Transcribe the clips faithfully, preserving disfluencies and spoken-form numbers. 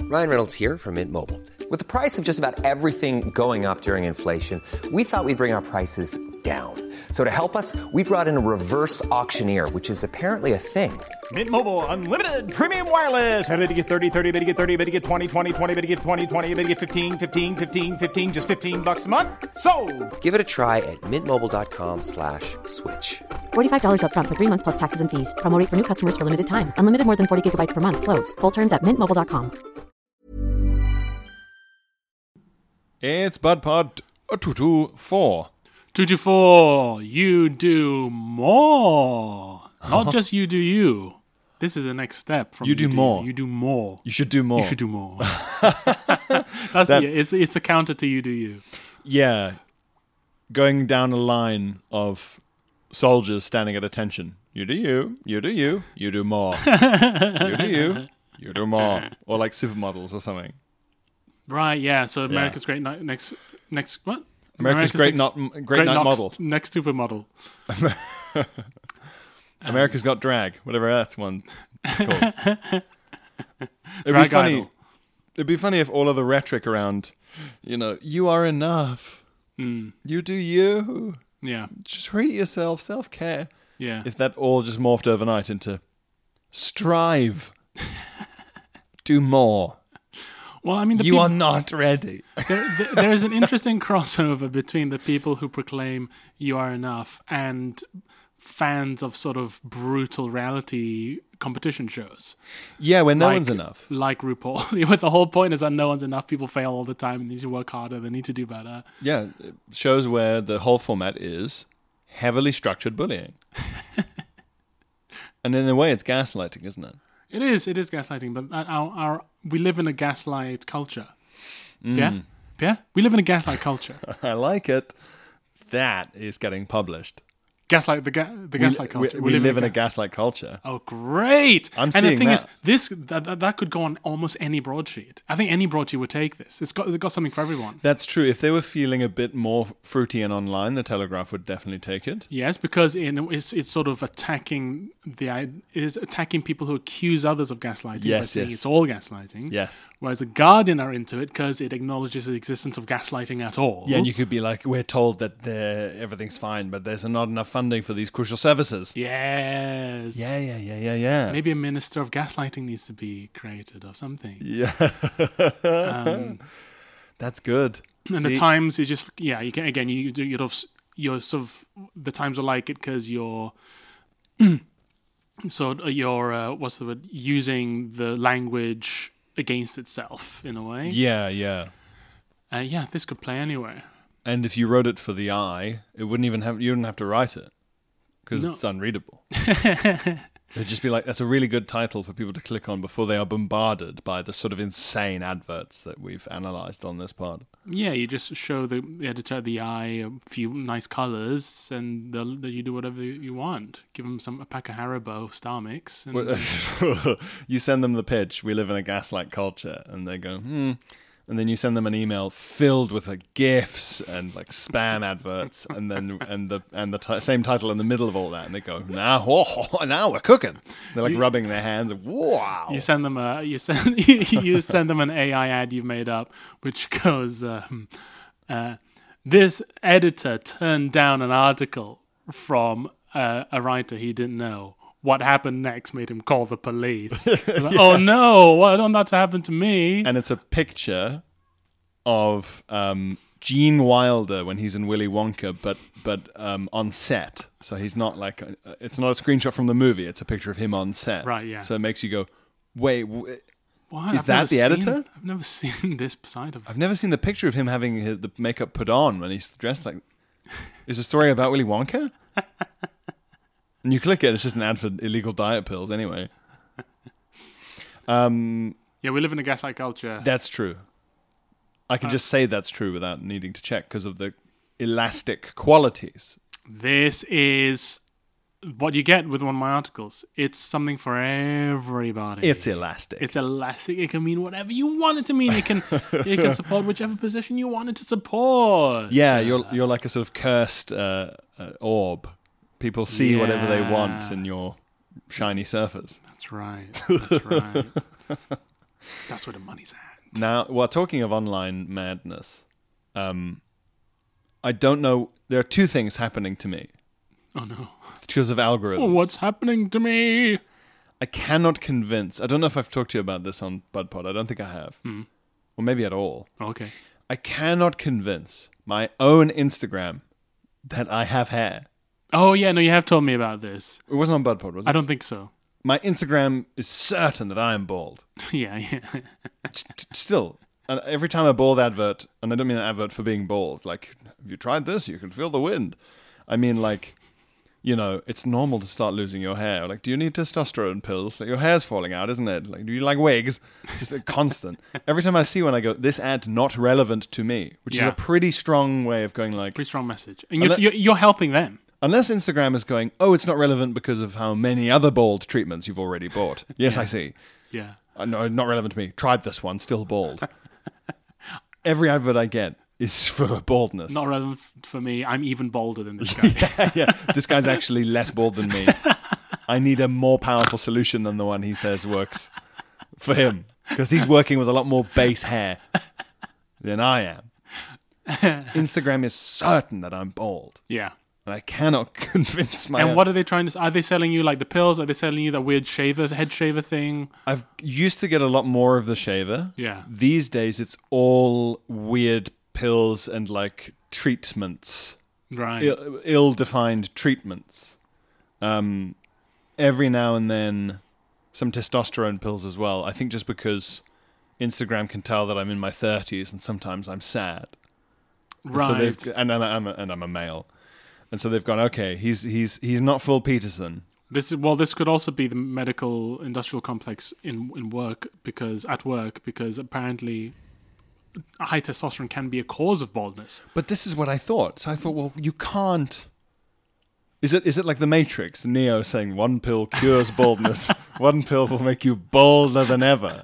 Ryan Reynolds here from Mint Mobile. With the price of just about everything going up during inflation, we thought we'd bring our prices down. So to help us, we brought in a reverse auctioneer, which is apparently a thing. Mint Mobile Unlimited Premium Wireless. How to get thirty, thirty, how to get thirty, how to get twenty, twenty, twenty, how to get twenty, twenty, how to get fifteen, fifteen, fifteen, fifteen, just fifteen bucks a month? Sold! Give it a try at mintmobile.com slash switch. forty-five dollars up front for three months plus taxes and fees. Promo rate for new customers for limited time. Unlimited more than forty gigabytes per month. Slows full terms at mint mobile dot com. It's BudPod two two four. two two four, you do more. Not just you do you. This is the next step from You do more. You do more. You should do more. You should do more. That's That- the, it's it's a counter to you do you. Yeah. Going down a line of soldiers standing at attention. You do you. You do you. You do more. You do you. You do more. Or like supermodels or something. Right, yeah. So America's Great Night next next what? America's, Great, next, not, great, Night Nox- Model. Next supermodel. America's Got Drag. Whatever that one is called. It'd be Drag funny. Idol. It'd be funny if all of the rhetoric around, you know, you are enough. Mm. You do you. Yeah. Just treat yourself. Self-care. Yeah. If that all just morphed overnight into strive. Do more. Well, I mean, the You peop- are not ready. there, there, there is an interesting crossover between the people who proclaim you are enough and fans of sort of brutal reality competition shows. Yeah, when no Like- one's enough. Like RuPaul. With the whole point is that no one's enough. People fail all the time and they need to work harder. They need to do better. Yeah, shows where the whole format is heavily structured bullying. And in a way, it's gaslighting, isn't it? It is. It is gaslighting. But our, our we live in a gaslight culture. Mm. Yeah? Yeah? We live in a gaslight culture. I like it. That is getting published. Gaslight, the, ga- the gaslight we, culture. We, we live in a ga- gaslight culture. Oh, great! I'm and seeing the thing that. is, this that, that that could go on almost any broadsheet. I think any broadsheet would take this. It's got it's got something for everyone. That's true. If they were feeling a bit more fruity and online, the Telegraph would definitely take it. Yes, because in, it's it's sort of attacking the i- it's attacking people who accuse others of gaslighting. by Yes, saying yes. It's all gaslighting. Yes. Whereas the Guardian are into it because it acknowledges the existence of gaslighting at all. Yeah, and you could be like, we're told that there- everything's fine, but there's not enough funding for these crucial services. Yes. Yeah, yeah, yeah, yeah, yeah. Maybe a minister of gaslighting needs to be created or something. Yeah. Um, That's good. And See? the Times is just yeah. You can again. You do you're sort of, you're sort of the Times will like it because you're so you're uh, what's the word using the language against itself in a way. Yeah, yeah. Uh, yeah, this could play anywhere. And if you wrote it for the eye, it wouldn't even have. You wouldn't have to write it because No. it's unreadable. It'd just be like, that's a really good title for people to click on before they are bombarded by the sort of insane adverts that we've analysed on this pod. Yeah, you just show the editor of the eye a few nice colours, and they'll, then you do whatever you want. Give them some a pack of Haribo Star Mix. And, You send them the pitch, we live in a gaslight culture, and they go, hmm. And then you send them an email filled with like GIFs and like spam adverts, and then and the and the t- same title in the middle of all that, and they go, now, oh, now we're cooking. They're like rubbing their hands. And, wow. You send them a you send you send them an A I ad you've made up, which goes, um, uh, "This editor turned down an article from uh, a writer he didn't know. What happened next made him call the police. Like, oh no! Why don't that happen to me?" And it's a picture of um, Gene Wilder when he's in Willy Wonka, but but um, on set. So he's not like a, it's not a screenshot from the movie. It's a picture of him on set. Right, yeah. So it makes you go, wait, w- What? is I've that never the seen- editor? I've never seen this side of. I've never seen the picture of him having his, the makeup put on when he's dressed like. Is the story about Willy Wonka? And you click it, it's just an ad for illegal diet pills anyway. Um, Yeah, we live in a gaslight culture. that's true. I can just say that's true without needing to check because of the elastic qualities. This is what you get with one of my articles. It's something for everybody. It's elastic. It's elastic. It can mean whatever you want it to mean. It can it can support whichever position you want it to support. yeah, you're you're like a sort of cursed uh, uh, orb. People see whatever they want Yeah. in your shiny surface. That's right. That's right. That's where the money's at. Now, well, talking of online madness, um, I don't know. There are two things happening to me Oh no. because of algorithms. Oh, what's happening to me? I cannot convince. I don't know if I've talked to you about this on BudPod. I don't think I have. Mm. Or maybe at all. Okay. I cannot convince my own Instagram that I have hair. Oh yeah, no, you have told me about this. It wasn't on BudPod, was it? I don't think so. My Instagram is certain that I am bald. yeah, yeah. T- t- Still, and every time a bald advert, and I don't mean an advert for being bald, like, have you tried this? You can feel the wind. I mean, like, you know, it's normal to start losing your hair. Like, do you need testosterone pills? Like, your hair's falling out, isn't it? Like, do you like wigs? Just a constant. Every time I see one, I go, this ad not relevant to me, which is Yeah. a pretty strong way of going like, Pretty strong message, and you're, Unle- you're you're helping them. unless Instagram is going, oh, it's not relevant because of how many other bald treatments you've already bought. Yes, I see. Yeah. Uh, no, not relevant to me. Tried this one, still bald. Every advert I get is for baldness. Not relevant f- for me. I'm even bolder than this guy. yeah, this guy's actually less bald than me. I need a more powerful solution than the one he says works for him, because he's working with a lot more base hair than I am. Instagram is certain that I'm bald, yeah. and I cannot convince my. And own- what are they trying to? Are they selling you like the pills? Are they selling you that weird shaver, head shaver thing? I've used to get a lot more of the shaver. Yeah. These days, it's all weird pills and like treatments. Right. Ill- ill-defined treatments. Um, every now and then, some testosterone pills as well. I think just because Instagram can tell that I'm in my thirties and sometimes I'm sad. And right. So they've, and I'm, I'm a, and I'm a male, and so they've gone, okay, he's he's he's not full Peterson. This is well. This could also be the medical industrial complex in in work because at work because apparently high testosterone can be a cause of baldness. But this is what I thought. So I thought, well, you can't. Is it is it like the Matrix? Neo saying one pill cures baldness, one pill will make you bolder than ever.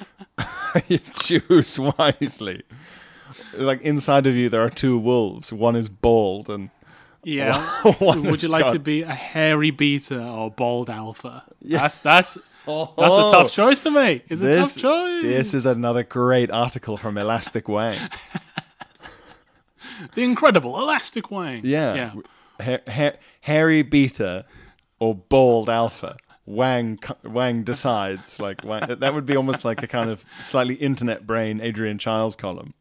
You choose wisely. Like inside of you, there are two wolves. One is bald, and Yeah. One Would is you like gone. to be a hairy beta or bald alpha? Yeah. That's that's Oh, that's a tough choice to make. It's a this, tough choice. This is another great article from Elastic Wang. The incredible elastic Wang. Yeah. Yeah. Ha- ha- hairy beta or bald alpha. Wang Wang decides. Like Wang, that would be almost like a kind of slightly internet brain Adrian Childs column.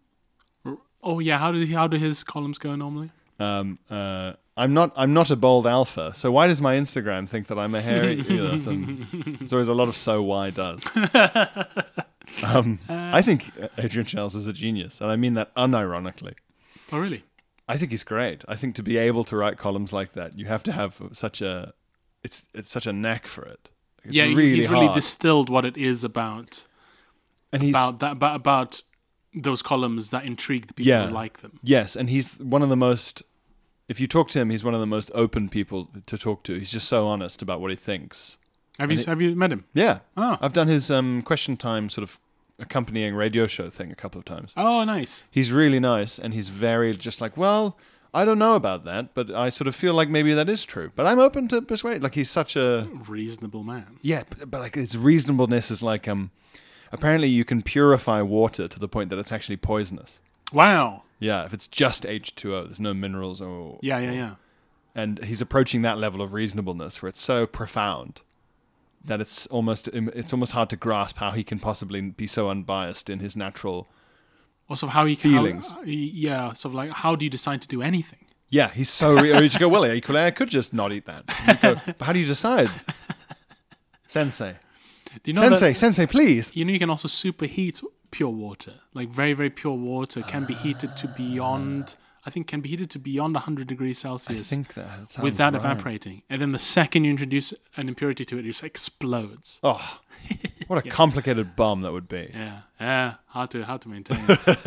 Oh yeah. How do how do his columns go normally? Um, uh, I'm not. I'm not a bald alpha. So why does my Instagram think that I'm a hairy? You know, some, there's always a lot of so why does. Um, I think Adrian Childs is a genius, and I mean that unironically. Oh really? I think he's great. I think to be able to write columns like that, you have to have such a. It's it's such a knack for it. It's yeah. he- really he's really hard. distilled what it is about and he's about that about, about those columns that intrigue the people Yeah. who like them. yes, and he's one of the most. If you talk to him, he's one of the most open people to talk to. He's just so honest about what he thinks. Have you it- have you met him? Yeah. Oh. I've done his um, question time sort of accompanying radio show thing a couple of times. Oh, nice. He's really nice, and he's very just like, well, I don't know about that, but I sort of feel like maybe that is true. But I'm open to persuade. Like he's such a Reasonable man. yeah, but, but like his reasonableness is like um, apparently you can purify water to the point that it's actually poisonous. Wow. Yeah, if it's just H two O, there's no minerals or Yeah, yeah, yeah. and he's approaching that level of reasonableness where it's so profound that it's almost it's almost hard to grasp how he can possibly be so unbiased in his natural. Also, how he Feelings. How, yeah, sort of like how do you decide to do anything? Yeah, he's so. Re- or you just go, well, equally, I could just not eat that. And you go, but how do you decide, Sensei? Do you know Sensei, that, Sensei, please. you know you can also superheat pure water. Like very, very pure water can be heated to beyond. I think can be heated to beyond one hundred degrees I Celsius think that sounds without right. evaporating. And then the second you introduce an impurity to it, it just explodes. Oh, what a complicated bomb that would be. Yeah, yeah. Hard to hard to maintain.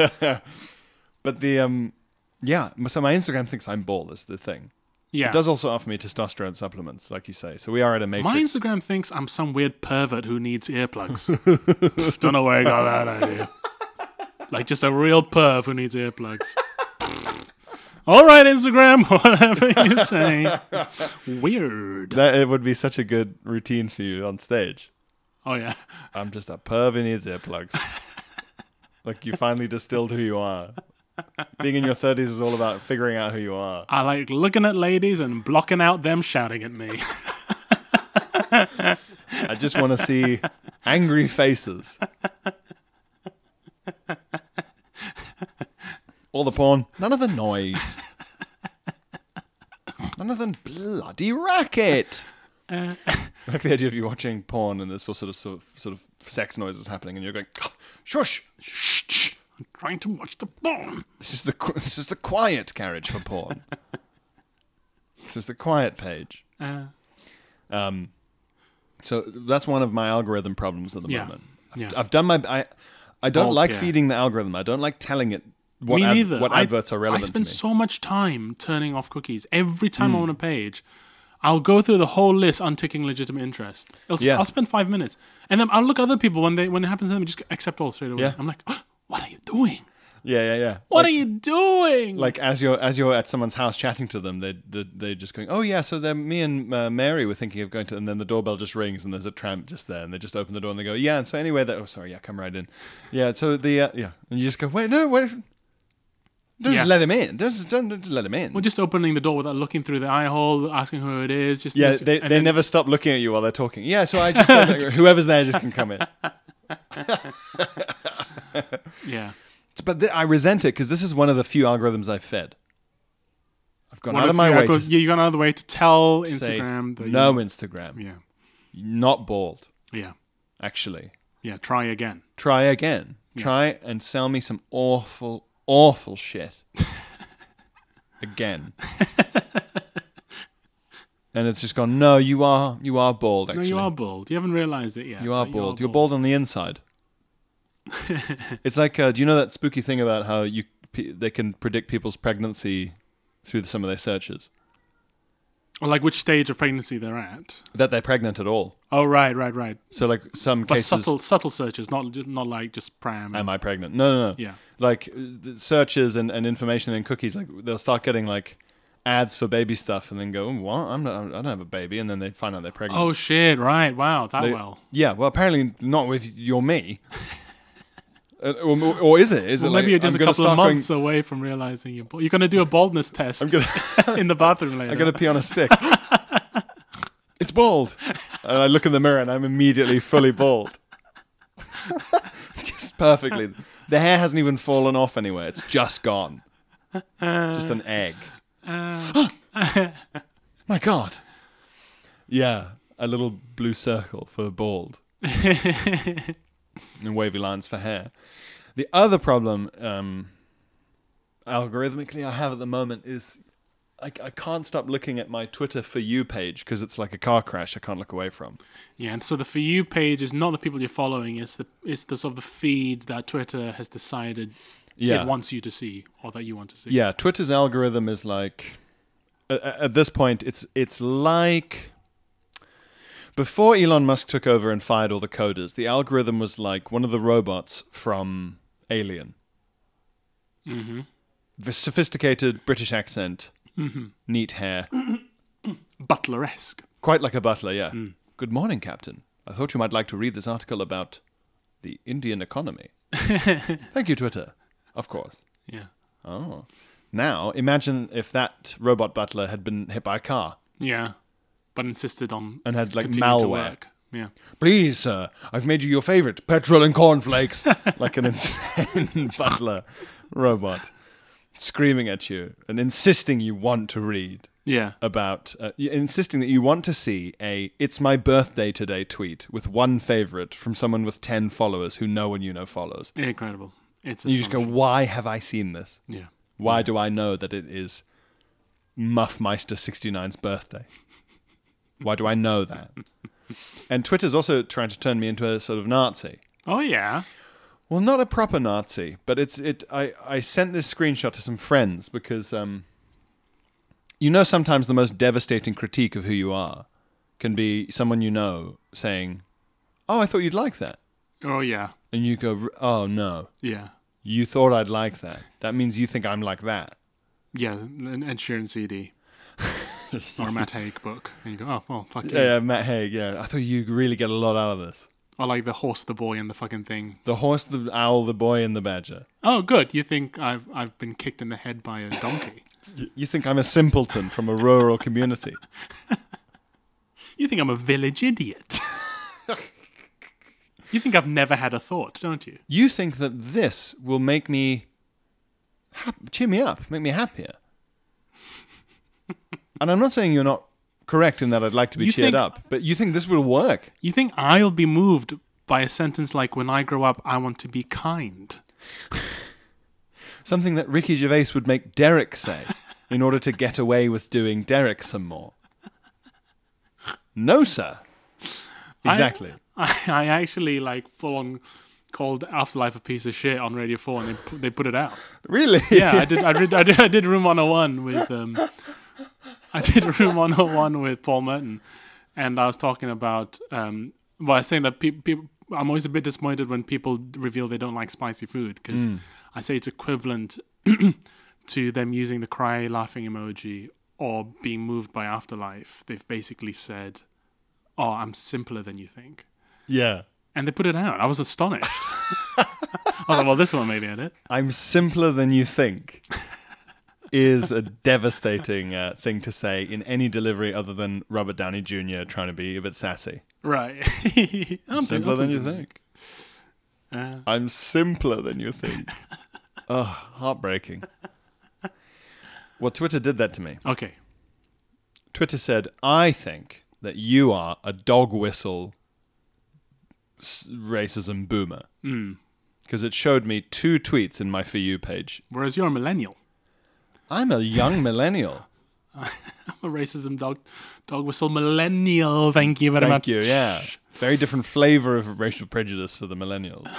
But the um, yeah. So my Instagram thinks I'm bald is the thing. Yeah. It does also offer me testosterone supplements, like you say. So we are at a matrix. My Instagram thinks I'm some weird pervert who needs earplugs. Don't know where I got that idea. Like just a real perv who needs earplugs. All right, Instagram, whatever you say. Weird. That it would be such a good routine for you on stage. Oh, yeah. I'm just a perv in his earplugs. Like, you finally distilled who you are. Being in your thirties is all about figuring out who you are. I like looking at ladies and blocking out them shouting at me. I just want to see angry faces. All the porn, none of the noise. None of the bloody racket. Uh, like the idea of you watching porn and there's sort of sort of sort of sex noises happening, and you're going, oh, shush, shh, shh. I'm trying to watch the porn. This is the this is the quiet carriage for porn. This is the quiet page. Uh, um, so that's one of my algorithm problems at the yeah, moment. I've, yeah. I've done my I I don't Oh, like yeah. feeding the algorithm. I don't like telling it what Me ad, neither. what I- adverts are relevant I spend to me. so much time turning off cookies. Every time Hmm. I'm on a page, I'll go through the whole list unticking legitimate interest. I'll, sp- Yeah. I'll spend five minutes. And then I'll look at other people when they when it happens to them, just accept all straight away. Yeah. I'm like, oh, what are you doing? Yeah, yeah, yeah. What like, are you doing? Like as you're as you're at someone's house chatting to them, they they they're just going, oh yeah, so then me and uh, Mary were thinking of going to, and then the doorbell just rings and there's a tramp just there, and they just open the door and they go, yeah, and so anyway, that oh sorry, yeah, come right in, yeah, so the uh, yeah, and you just go, wait, no, wait, don't Yeah. just let him in, don't just, don't, don't just let him in. Well, just opening the door without looking through the eye hole, asking who it is. Just yeah, just- they and they then- never stop looking at you while they're talking. Yeah, so I just said, like, whoever's there just can come in. Yeah. But th- I resent it because this is one of the few algorithms I've fed. I've gone One out of my the way algos- to yeah, you got another way to tell say Instagram that no you, Instagram, Yeah. not bald. Yeah. Actually, Yeah. Try again. try again. Try and sell me some awful, awful shit again. And it's just gone. No, you are you are bald. Actually, No, you are bald. You haven't realized it yet. You are but bald. You're bald on the inside. It's like, uh, do you know that spooky thing about how you p- they can predict people's pregnancy through some of their searches? Or like which stage of pregnancy they're at. That they're pregnant at all. Oh, right, right, right. So like some But cases, subtle, subtle searches, not just not like just pram. am I pregnant? No, no, no. Yeah. Like uh, the searches and, and information in cookies, like they'll start getting like ads for baby stuff, and then go, oh, what? I'm not. I don't have a baby, and then they find out they're pregnant. Oh shit! Right. Wow. That They- well. Yeah. Well, apparently not with you're me. Uh, or, or is it? Is Well, it maybe like, you're just I'm a gonna couple of start going- months away from realizing you're. Bald. You're going to do a baldness test I'm gonna. in the bathroom later. I'm gonna pee on a stick. It's bald, and I look in the mirror, and I'm immediately fully bald. Just perfectly. The hair hasn't even fallen off anywhere. It's just gone. Just an egg. My God. Yeah, a little blue circle for bald. And wavy lines for hair. The other problem, um, algorithmically, I have at the moment is I, I can't stop looking at my Twitter For You page because it's like a car crash I can't look away from. Yeah, and so the For You page is not the people you're following. It's the it's the sort of the feeds that Twitter has decided Yeah. it wants you to see or that you want to see. Yeah, Twitter's algorithm is like, at, at this point, it's it's like before Elon Musk took over and fired all the coders. The algorithm was like one of the robots from Alien. Mm-hmm. The sophisticated British accent, mm-hmm. neat hair, Butler-esque. quite like a butler. Yeah. Mm. Good morning, Captain. I thought you might like to read this article about the Indian economy. Thank you, Twitter. Of course. Yeah. Oh. Now, imagine if that robot butler had been hit by a car Yeah. But insisted on and had like continuing to malware. work. Yeah. Please, sir, I've made you your favorite petrol and cornflakes. Like an insane butler robot screaming at you and insisting you want to read Yeah. about, uh, y- insisting that you want to see a "It's my birthday today" tweet with one favorite from someone with ten followers who no one you know follows. Incredible. It's And you just go, astonishing. why have I seen this? Yeah. Why do I know that it is Muffmeister sixty-nine's birthday? Why do I know that? And Twitter's also trying to turn me into a sort of Nazi. Oh yeah. Well, not a proper Nazi, but it's it. I, I sent this screenshot to some friends because, um, you know, sometimes the most devastating critique of who you are can be someone you know saying, "Oh, I thought you'd like that," Oh yeah. and you go, "Oh no, Yeah. you thought I'd like that. That means you think I'm like that." Yeah. An Ed Sheeran C D. Or a Matt Haig book. And you go, oh, well, fuck Yeah, you. yeah, Matt Haig. Yeah, I thought you really get a lot out of this. Or like the horse, the boy, and the fucking thing. The horse, the owl, the boy, and the badger. Oh, good. You think I've I've been kicked in the head by a donkey? Y- You think I'm a simpleton from a rural community? You think I'm a village idiot? You think I've never had a thought, don't you? You think that this will make me hap- cheer me up, make me happier. And I'm not saying you're not correct in that I'd like to be You cheered think- up, but you think this will work? You think I'll be moved by a sentence like, when I grow up, I want to be kind? Something that Ricky Gervais would make Derek say in order to get away with doing Derek some more. No, sir. Exactly. I, I actually, like, full on called Afterlife a piece of shit on Radio four, and they pu- they put it out. Really? Yeah, I did. I did. I did, I did Room one oh one with. Um, I did Room one oh one with Paul Merton, and I was talking about. Um, well, I was saying that people. Pe- I'm always a bit disappointed when people reveal they don't like spicy food, because Mm. I say it's equivalent to them using the cry laughing emoji or being moved by Afterlife. They've basically said, "Oh, I'm simpler than you think." Yeah. And they put it out. I was astonished. I was like, well, this one maybe I did. I'm simpler than you think is a devastating uh, thing to say in any delivery other than Robert Downey Junior trying to be a bit sassy. Right. I'm Simpler than you thinking- think. Uh, I'm simpler than you think. Oh, heartbreaking. Well, Twitter did that to me. okay. Twitter said, I think that you are a dog whistle s- racism boomer. Because it showed me two tweets in my For You page. Whereas you're a millennial. I'm a young millennial. I'm a racism dog dog whistle millennial. Thank you very Thank much. you, yeah. Very different flavor of racial prejudice for the millennials.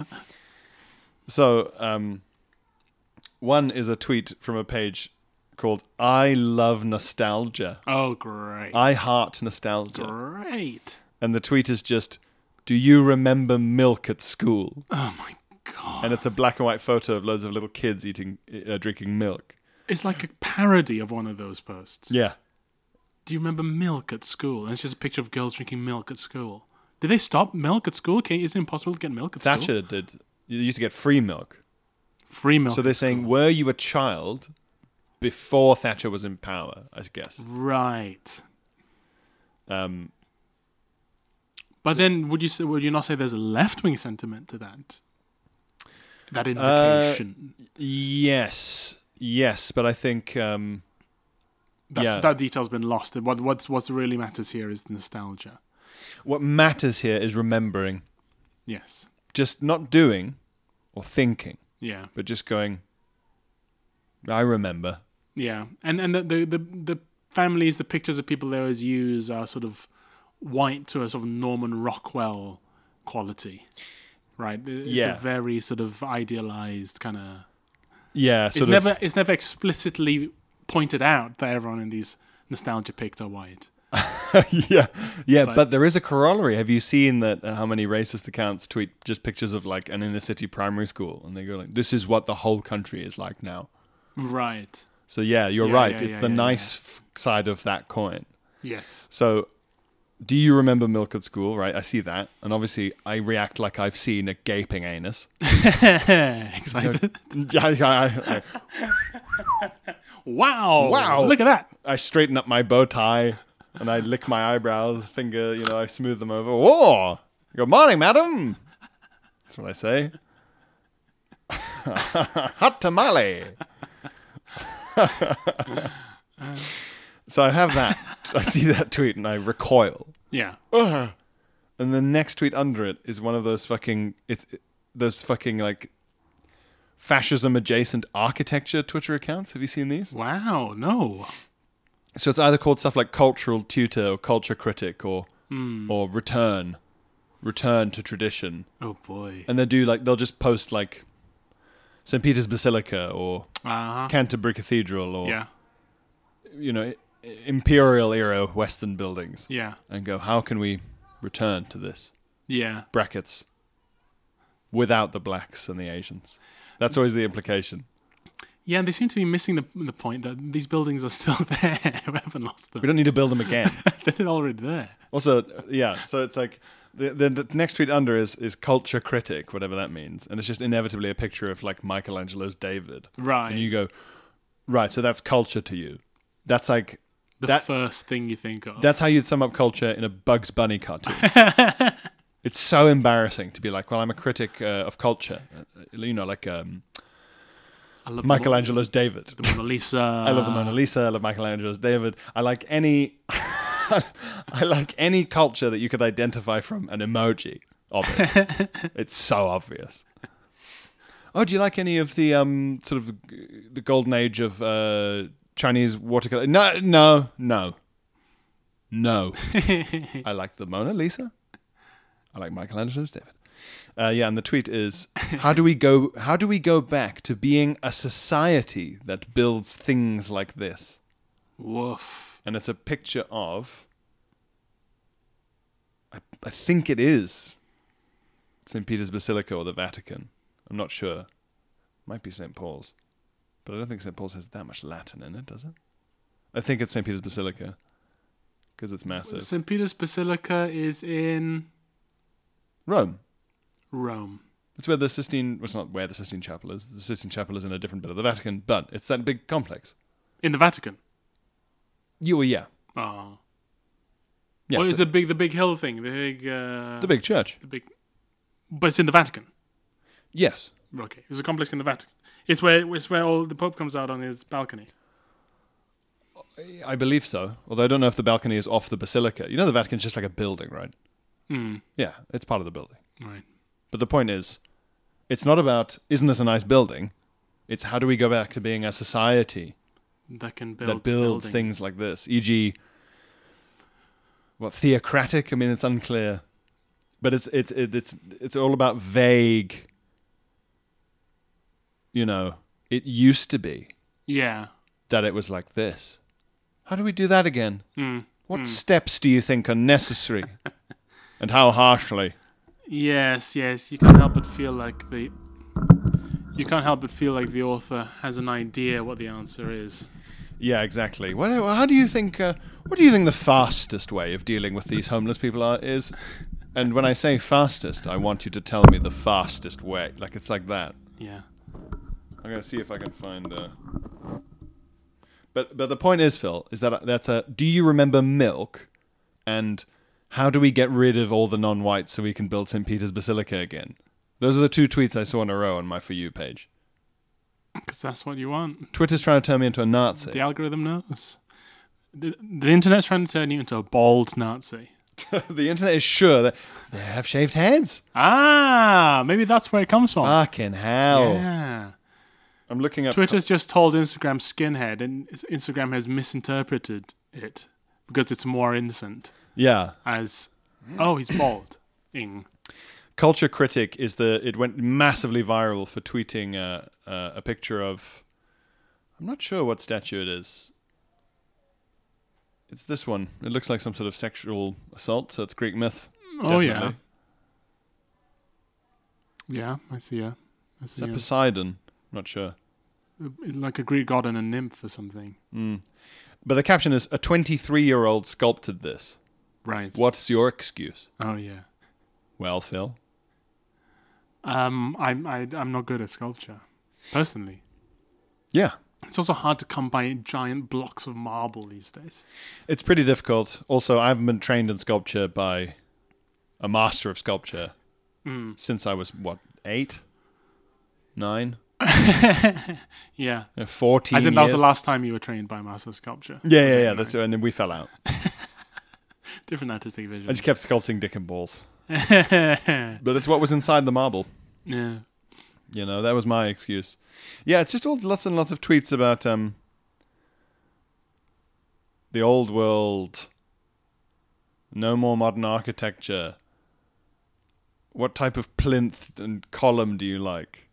So, um, one is a tweet from a page called I Love Nostalgia. Oh, great. I heart nostalgia. Great. And the tweet is just, do you remember milk at school? Oh, my God. And it's a black and white photo of loads of little kids eating, uh, drinking milk. It's like a parody of one of those posts. Yeah. Do you remember milk at school? And it's just a picture of girls drinking milk at school. Did they stop milk at school? Okay, is it impossible to get milk at school? Thatcher did. You used to get free milk. Free milk. So they're at saying, school. were you a child before Thatcher was in power, I guess? Right. Um, But then, would you say, would you not say there's a left wing sentiment to that? That Uh, invocation. yes. Yes, but I think... Um, That's, yeah. That detail's been lost. What what's what really matters here is nostalgia. what matters here is remembering. Yes. Just not doing or thinking, Yeah. but just going, I remember. Yeah. And and the the the, the families, the pictures of people they always use are sort of white to a sort of Norman Rockwell quality, right? It's Yeah. a very sort of idealized kind of. Yeah, It's sort of. never it's never explicitly pointed out that everyone in these nostalgia pics are white. yeah, yeah, But- but, there is a corollary. Have you seen that? Uh, how many racist accounts tweet just pictures of like an inner city primary school, and they go like, "This is what the whole country is like now." Right. So yeah, you're Yeah, right. yeah, it's yeah, the yeah, nice f- side of that coin. Yes. So, do you remember milk at school? Right, I see that, and obviously I react like I've seen a gaping anus. Excited. Yeah, I, I, I, Wow. Wow. Look at that. I straighten up my bow tie, and I lick my eyebrows, finger, you know, I smooth them over. Whoa! Good morning, madam. That's what I say. Hot tamale. So I have that. I see that tweet and I recoil. Yeah. And the next tweet under it is one of those fucking it's those fucking like fascism adjacent architecture Twitter accounts. Have you seen these? Wow. No. So it's either called stuff like cultural tutor or culture critic or or return return to tradition. Oh boy. And they do like they'll just post like Saint Peter's Basilica or Uh-huh. Canterbury Cathedral or Yeah. you know i- imperial era Western buildings Yeah. and go, how can we return to this? Yeah. Brackets without the blacks and the Asians. That's always the implication. Yeah, and they seem to be missing the the point that these buildings are still there. We haven't lost them. We don't need to build them again. They're already there. Also, uh, yeah, so it's like The, the, the next tweet under is is culture critic, whatever that means, and it's just inevitably a picture of like Michelangelo's David. Right. And you go, right, so that's culture to you. That's like The that, first thing you think of. That's how you'd sum up culture in a Bugs Bunny cartoon. It's so embarrassing to be like, well, I'm a critic uh, of culture. Uh, you know, like um, I love Michelangelo's the, David. The Mona Lisa. I love the Mona Lisa. I love Michelangelo's David. I like any... I like any culture that you could identify from an emoji of it. It's so obvious. Oh, do you like any of the um sort of the golden age of uh, Chinese watercolor? No, no, no, no. I like the Mona Lisa. I like Michelangelo's David. Uh, yeah, and the tweet is: How do we go? How do we go back to being a society that builds things like this? Woof. And it's a picture of, I, I think it is Saint Peter's Basilica or the Vatican. I'm not sure. Might be Saint Paul's. But I don't think Saint Paul's has that much Latin in it, does it? I think it's Saint Peter's Basilica. Because it's massive. Saint Peter's Basilica is in Rome. Rome. It's where the Sistine... Well, it's not where the Sistine Chapel is. The Sistine Chapel is in a different bit of the Vatican. But it's that big complex. In the Vatican? You well, yeah. Oh. Yeah, What it's is the big, the big hill thing? The big... Uh, the big church. The big... But it's in the Vatican? Yes. Okay. It's a complex in the Vatican. It's where it's where all the Pope comes out on his balcony. I believe so. Although I don't know if the balcony is off the basilica. You know the Vatican's just like a building, right? Mm. Yeah, it's part of the building. Right. But the point is, it's not about, isn't this a nice building? It's how do we go back to being a society that can build that builds buildings. things like this? for example, what, theocratic? I mean, it's unclear. But it's it's it's it's all about vague, you know, it used to be Yeah. that it was like this. How do we do that again? Mm. What Mm. steps do you think are necessary? And how harshly? Yes, yes. You can't help but feel like the you can't help but feel like the author has an idea what the answer is. Yeah, exactly. Well, how do you think? Uh, what do you think the fastest way of dealing with these homeless people are, is? And when I say fastest, I want you to tell me the fastest way. Like it's like that. Yeah. I'm gonna see if I can find. Uh... But but the point is, Phil, is that that's a. Do you remember milk? And how do we get rid of all the non-whites so we can build Saint Peter's Basilica again? Those are the two tweets I saw in a row on my For You page. Because that's what you want. Twitter's trying to turn me into a Nazi. The algorithm knows. The, the internet's trying to turn you into a bald Nazi. The internet is sure that they have shaved heads. Ah, maybe that's where it comes from. Fucking hell. Yeah. I'm looking up... Twitter's just told Instagram skinhead, and Instagram has misinterpreted it because it's more innocent. Yeah. As, oh, he's bald. Ing. Culture Critic is the... It went massively viral for tweeting uh, uh, a picture of... I'm not sure what statue it is. It's this one. It looks like some sort of sexual assault, so it's Greek myth. Oh, Definitely. yeah. Yeah, I see ya. I Is see that ya. Poseidon? Not sure. Like a Greek god and a nymph or something. Mm. But the caption is, a twenty-three-year-old sculpted this. Right. What's your excuse? Oh, yeah. Well, Phil? Um, I'm, I, I'm not good at sculpture, personally. Yeah. It's also hard to come by giant blocks of marble these days. It's pretty difficult. Also, I haven't been trained in sculpture by a master of sculpture Mm. since I was, what, eight? Nine? Yeah. Uh, fourteen As in, that was years? the last time you were trained by a master of sculpture. Yeah, Was yeah, it yeah. nine? That's, and then we fell out. Different artistic vision. I just kept sculpting dick and balls. Yeah. But it's what was inside the marble. Yeah. You know, that was my excuse. Yeah, it's just all lots and lots of tweets about um, the old world, no more modern architecture. What type of plinth and column do you like?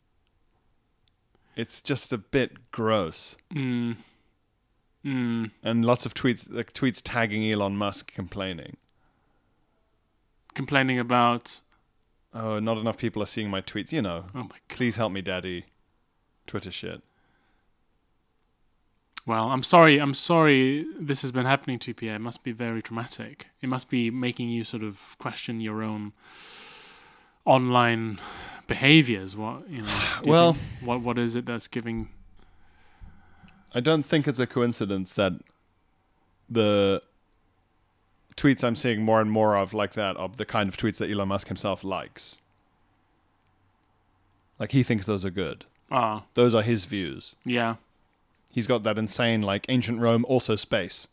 It's just a bit gross. Mm. Mm. And lots of tweets, like tweets tagging Elon Musk complaining. Complaining about... Oh, not enough people are seeing my tweets. You know, Oh, my God. please help me, daddy. Twitter shit. Well, I'm sorry. I'm sorry this has been happening to you, Pierre. It must be very traumatic. It must be making you sort of question your own online behaviors. What you know? do you Well- think- what what is it that's giving? I don't think it's a coincidence that the tweets I'm seeing more and more of like that are the kind of tweets that Elon Musk himself likes. Like he thinks those are good. Ah, Those are his views. yeah. He's got that insane, like, ancient Rome, also space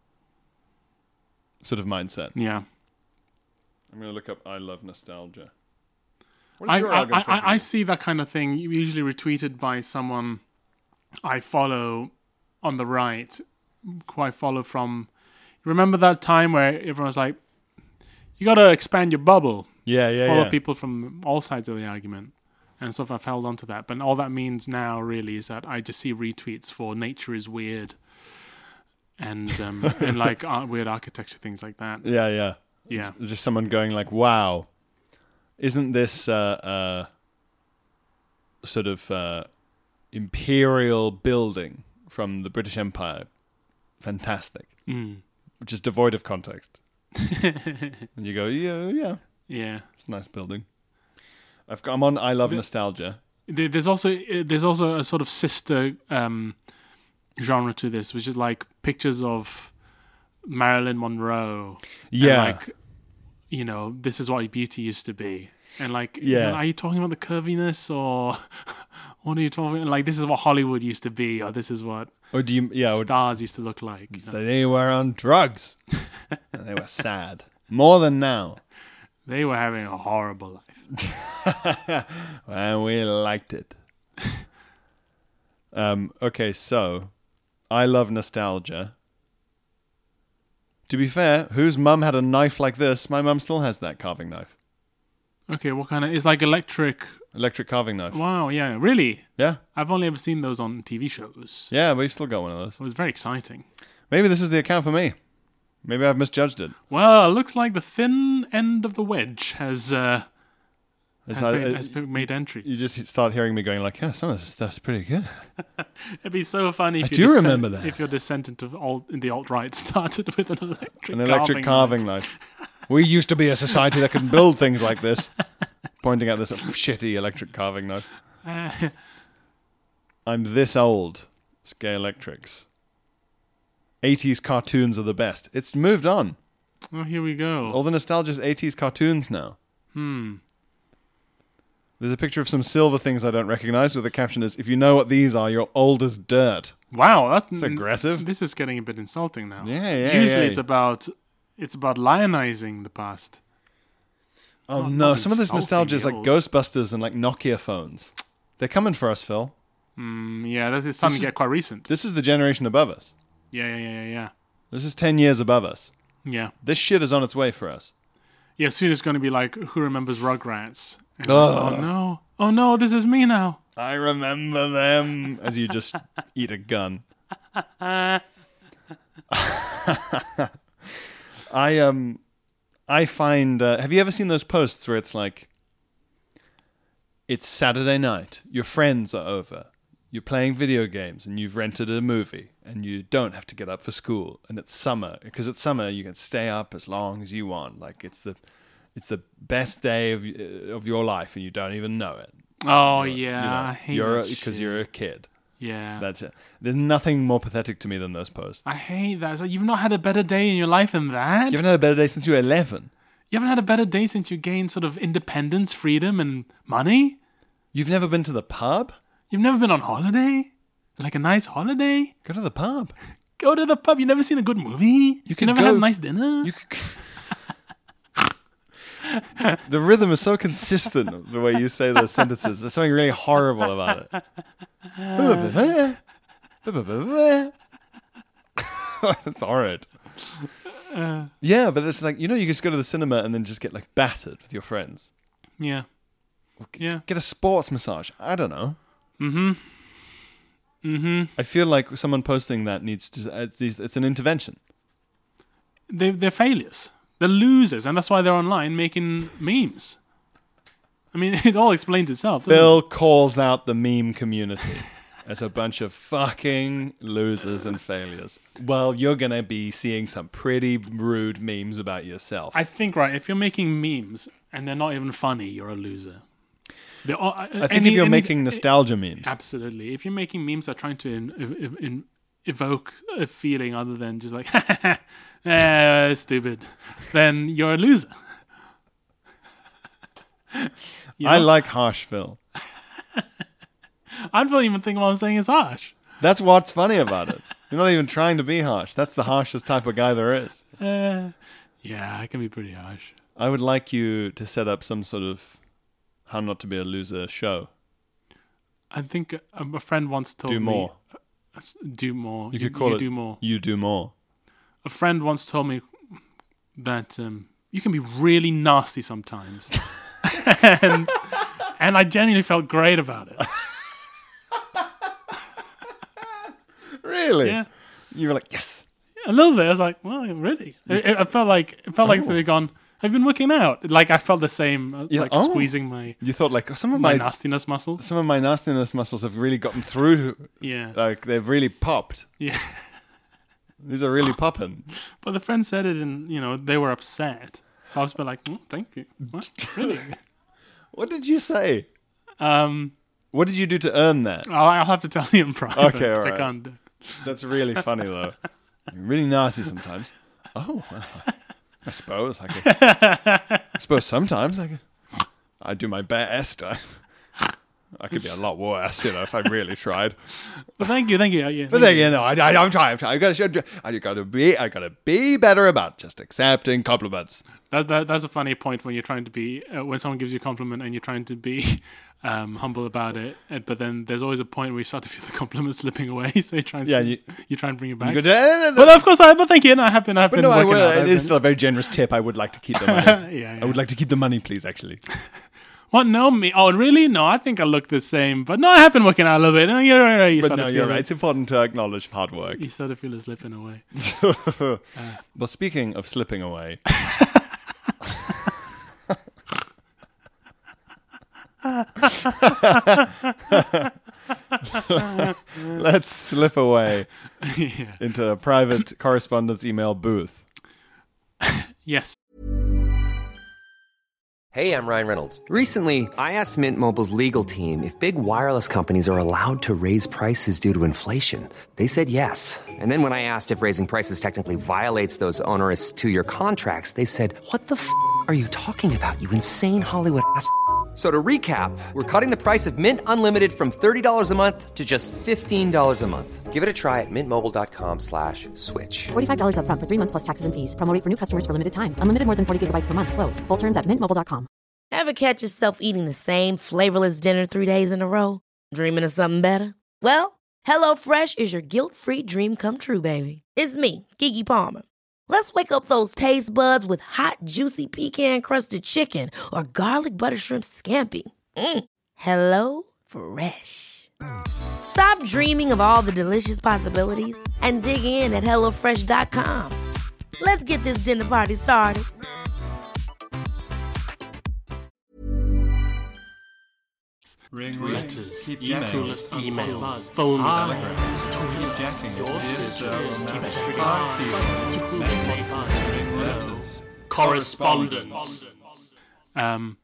sort of mindset. Yeah. I'm going to look up I Love Nostalgia. What is I, your I, algorithm I, I thinking? see that kind of thing usually retweeted by someone I follow on the right, who I follow from. Remember that time where everyone was like, you got to expand your bubble. Yeah, yeah, Follow yeah. people from all sides of the argument. And so I've held on to that. But all that means now really is that I just see retweets for nature is weird and um, and like uh, weird architecture, things like that. Yeah, yeah. Yeah. It's just someone going like, wow, isn't this uh, uh, sort of uh, imperial building from the British Empire fantastic? Mm. Which is devoid of context. And you go, yeah, yeah, Yeah. it's a nice building. I've got, I'm on I Love Nostalgia. There- There's also uh, there's also a sort of sister um, genre to this, which is like pictures of Marilyn Monroe. and Yeah. like, you know, this is what beauty used to be. And like, Yeah. you know, are you talking about the curviness or what are you talking about? Like, this is what Hollywood used to be, or this is what Or do you, yeah, or stars used to look like. you know? they were on drugs. And they were sad. More than now. They were having a horrible life. And we liked it. um, okay, so I Love Nostalgia. To be fair, whose mum had a knife like this? My mum still has that carving knife. Okay, what kind of... It's like electric... Electric carving knife. Wow, yeah, really? Yeah. I've only ever seen those on T V shows. Yeah, we've still got one of those. It was very exciting. Maybe this is the account for me. Maybe I've misjudged it. Well, it looks like the thin end of the wedge has uh, It's has, like, made, uh, has been made entry. you just start hearing me going like, yeah, some of this stuff's pretty good. It'd be so funny if I your do descent- remember that. if your descent into alt in the alt right started with an electric An electric carving carving knife. We used to be a society that could build things like this. Pointing at this shitty electric carving knife. knife. I'm this old. Scale Electrics. eighties cartoons are the best. It's moved on. Oh, here we go. All the nostalgia's eighties cartoons now. Hmm. There's a picture of some silver things I don't recognize, where the caption is, if you know what these are, you're old as dirt. Wow, that's It's aggressive. This is getting a bit insulting now. Yeah, yeah, Usually yeah. it's about it's about lionizing the past. Oh Not- no, not some of this insulting nostalgia is the like old. Ghostbusters and like Nokia phones. They're coming for us, Phil. Mm, yeah, that is something is- get quite recent. This is the generation above us. Yeah, yeah, yeah, yeah, This is ten years above us. yeah. This shit is on its way for us. Yeah, soon it's going to be like, who remembers Rugrats? And Ugh. like, oh no, oh no, this is me now. I remember them. As you just eat a gun. I um, I find. Uh, have you ever seen those posts where it's like, it's Saturday night, your friends are over, you're playing video games, and you've rented a movie, and you don't have to get up for school, and it's summer because it's summer, you can stay up as long as you want. Like it's the, it's the best day of uh, of your life, and you don't even know it. Oh You yeah, know, I hate you're that because shit. you're a kid. Yeah, That's it. There's nothing more pathetic to me than those posts. I hate that. It's like, you've not had a better day in your life than that. You haven't had a better day since you were eleven. You haven't had a better day since you gained sort of independence, freedom, and money. You've never been to the pub? You've never been on holiday, like a nice holiday. Go to the pub. Go to the pub. You've never seen a good movie. You, could never go- had a nice dinner. You could... The rhythm is so consistent, the way you say those sentences. There's something really horrible about it. It's horrid. Yeah, but it's like, you know, you just go to the cinema and then just get like battered with your friends. Yeah. Yeah. Get a sports massage. I don't know. Mm-hmm. Mm-hmm. I feel like someone posting that needs to. It's, it's an intervention. They they're failures. They're losers, and that's why they're online making memes. I mean, it all explains itself. doesn't Phil calls out the meme community. as a bunch of fucking losers and failures. Well, you're going to be seeing some pretty rude memes about yourself. I think, right, if you're making memes and they're not even funny, you're a loser. They're all, I think any, if you're any, making nostalgia memes. Absolutely. If you're making memes that are trying to in, in, in, evoke a feeling other than just like, eh, stupid, then you're a loser. You know? I like harsh Phil. I don't even think what I'm saying is harsh. That's what's funny about it. You're not even trying to be harsh. That's the harshest type of guy there is. Uh, yeah, I can be pretty harsh. I would like you to set up some sort of how not to be a loser show. I think a, a friend once told do me... more. Uh, do more. You, you could call you it do more. You do more. A friend once told me that um, you can be really nasty sometimes. and and I genuinely felt great about it. Really? Yeah. You were like, yes. A little bit. I was like, well, really? It, it, I felt like it felt oh. like they'd gone, I've been working out. Like I felt the same, yeah. like oh. squeezing my You thought like some of my, my nastiness muscles. Some of my nastiness muscles have really gotten through. Yeah. Like they've really popped. Yeah. These are really popping. But the friend said it and, you know, they were upset. I was like, oh, thank you. What? Really? What did you say? Um, what did you do to earn that? I'll, I'll have to tell you in private. Okay, all right. I can't do. That's really funny, though. Really nasty sometimes. Oh, well, I suppose I could. I suppose sometimes I could. I do my best. I, I could be a lot worse, you know, if I really tried. Well, thank you, thank you. Yeah, but then, you know, I, I, I'm trying. I'm trying. I gotta, I gotta be. I gotta be better about just accepting compliments. That, that that's a funny point when you're trying to be uh, when someone gives you a compliment and you're trying to be um, humble about it, but then there's always a point where you start to feel the compliment slipping away. So you try and yeah, you, you, you try and bring it back. Go, no, no, no. But of course, I but thank you. No, I have been. I've but been no, I working will, out. it I've is been, still a very generous tip. I would like to keep the money. yeah, yeah, I would like to keep the money, please. Actually. What? No, me? Oh, really? No, I think I look the same. But no, I have been working out a little bit. No, you're right. You but no, you're right. It's important to acknowledge hard work. You start to feel it slipping away. uh, well, speaking of slipping away. Let's slip away yeah. into a private correspondence email booth. Yes. Hey, I'm Ryan Reynolds. Recently, I asked Mint Mobile's legal team if big wireless companies are allowed to raise prices due to inflation. They said yes. And then when I asked if raising prices technically violates those onerous two-year contracts, they said, what the f*** are you talking about, you insane Hollywood ass f- So to recap, we're cutting the price of Mint Unlimited from thirty dollars a month to just fifteen dollars a month. Give it a try at mintmobile.com slash switch. forty-five dollars up front for three months plus taxes and fees. Promo rate for new customers for limited time. Unlimited more than forty gigabytes per month. Slows full terms at mint mobile dot com. Ever catch yourself eating the same flavorless dinner three days in a row? Dreaming of something better? Well, HelloFresh is your guilt-free dream come true, baby. It's me, Keke Palmer. Let's wake up those taste buds with hot, juicy pecan-crusted chicken or garlic butter shrimp scampi. Mm. Hello Fresh. Stop dreaming of all the delicious possibilities and dig in at hello fresh dot com. Let's get this dinner party started. Ring letters, keep emails, emails, phone calls, jacking your sisters, keep letters, correspondence. Um.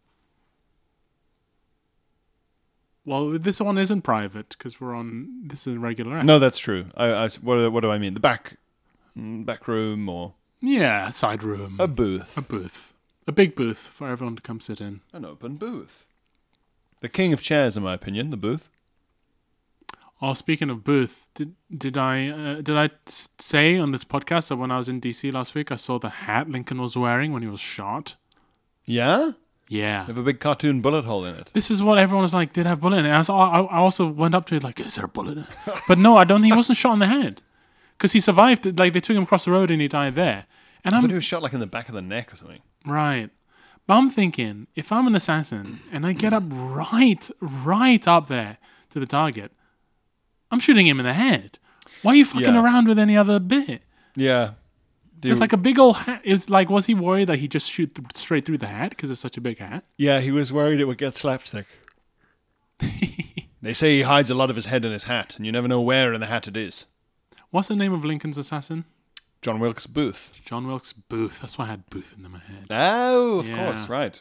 Well, this one isn't private because we're on. This is a regular app. No, that's true. I, I, what, what do I mean? The back, back room or yeah, side room, a booth, a booth, a big booth for everyone to come sit in. An open booth. The king of chairs, in my opinion, the booth. Oh, speaking of booth, did did I uh, did I t- say on this podcast that when I was in D C last week, I saw the hat Lincoln was wearing when he was shot? Yeah? Yeah. They have a big cartoon bullet hole in it. This is what everyone was like, did have a bullet in it? I, was, I, I also went up to it like, is there a bullet in it? But no, I don't. He wasn't shot in the head. Because he survived. Like, they took him across the road and he died there. And I I'm, thought he was shot like in the back of the neck or something. Right. But I'm thinking, if I'm an assassin and I get up right, right up there to the target, I'm shooting him in the head. Why are you fucking Yeah. around with any other bit? Yeah. Do It's you- like a big old hat. It was like, was he worried that he'd just shoot th- straight through the hat because it's such a big hat? Yeah, he was worried it would get slapstick. They say he hides a lot of his head in his hat, and you never know where in the hat it is. What's the name of Lincoln's assassin? John Wilkes Booth. John Wilkes Booth. That's why I had Booth in my head. Oh, of Yeah. course, right.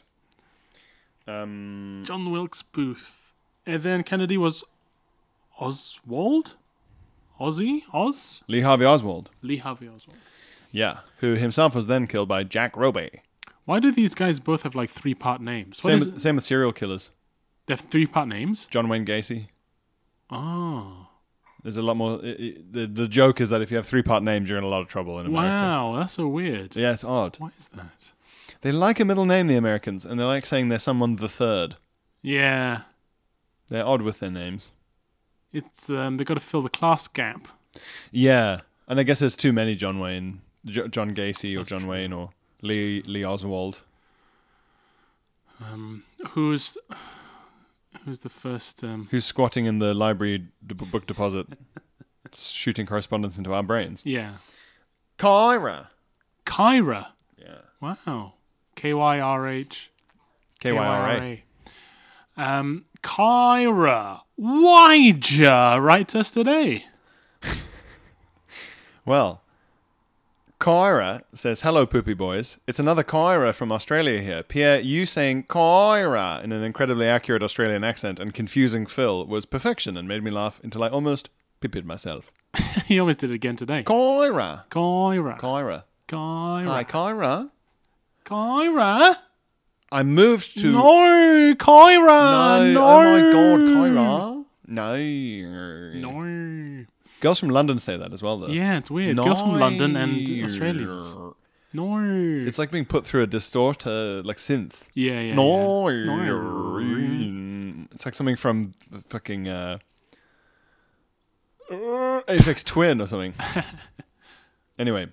Um, John Wilkes Booth. And then Kennedy was Oswald? Ozzy? Oz? Lee Harvey Oswald. Lee Harvey Oswald. Yeah, who himself was then killed by Jack Ruby. Why do these guys both have like three-part names? What Same, is with, it? same with serial killers. They have three-part names? John Wayne Gacy. Oh. There's a lot more. i i the The joke is that if you have three part names, you're in a lot of trouble in America. Wow, that's so weird. Yeah, it's odd. Why is that? They like a middle name, the Americans, and they like saying they're someone the third. Yeah. They're odd with their names. It's um, they got to fill the class gap. Yeah, and I guess there's too many John Wayne, jo- John Gacy, or That's John true. Wayne, or Lee Lee Oswald. Um, who's who's the first? Um, Who's squatting in the library d- book deposit, shooting correspondence into our brains? yeah, Kyra. Kyra. Yeah. Wow. K Y R H. K Y R A. Um, Kyra. Why'd ya write us today? Well, Kyra says, "Hello, poopy boys. It's another Kyra from Australia here. Pierre, you saying Kyra in an incredibly accurate Australian accent and confusing Phil was perfection and made me laugh until I almost pippied myself. He almost did it again today. Kyra. Kyra. Kyra. Kyra. Hi, Kyra. Kyra. I moved to... No, Kyra. No. No. Oh, my God, Kyra. No. No. Girls from London say that as well, though. Yeah, it's weird. Girls from London and Australians. No. It's like being put through a distorter, like synth. Yeah, yeah. No. yeah. It's like something from fucking uh, Aphex Twin or something. Anyway,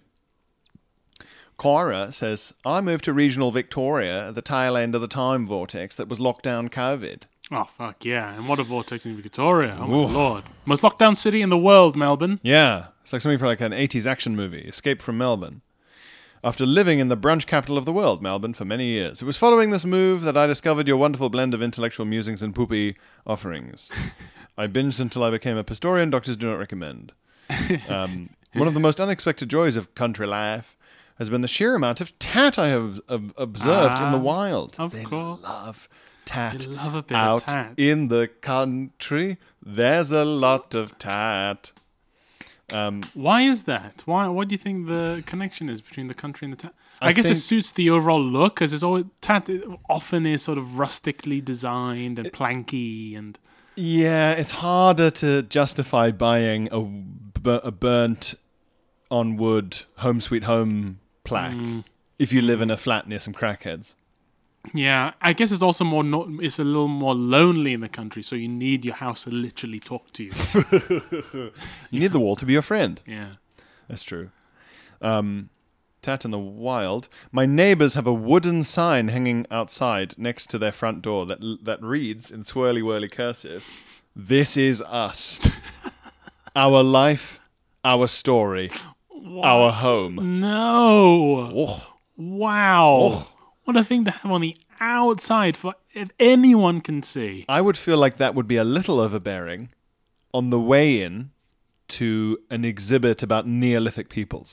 Kyra says, I moved to regional Victoria at the tail end of the time vortex that was lockdown COVID. Oh, fuck yeah. And what a vortex in Victoria. Oh, my lord. Most lockdown city in the world, Melbourne. Yeah, it's like something for like an eighties action movie, Escape from Melbourne. After living in the brunch capital of the world, Melbourne, for many years. It was following this move that I discovered your wonderful blend of intellectual musings and poopy offerings. I binged until I became a Pistorian. Doctors do not recommend. Um, one of the most unexpected joys of country life has been the sheer amount of tat I have ob- observed Ah, in the wild. of they course. love tat. They love a bit of out tat. in the country. There's a lot of tat. Um, Why is that? Why? What do you think the connection is between the country and the tat? I, I guess it think- suits the overall look, because it's always tat often is sort of rustically designed and planky and Yeah, it's harder to justify buying a, bu- a burnt on wood home sweet home plaque Mm. if you live in a flat near some crackheads. yeah. I guess it's also more no, it's a little more lonely in the country, so you need your house to literally talk to you. You need the wall to be your friend. Yeah. That's true. Um, tat in the wild. My neighbors have a wooden sign hanging outside next to their front door that that reads in swirly whirly cursive, "This is us. Our life, our story, our home." No. Oh. Wow. Oh. What a thing to have on the outside for if anyone can see. I would feel like that would be a little overbearing on the way in to an exhibit about Neolithic peoples.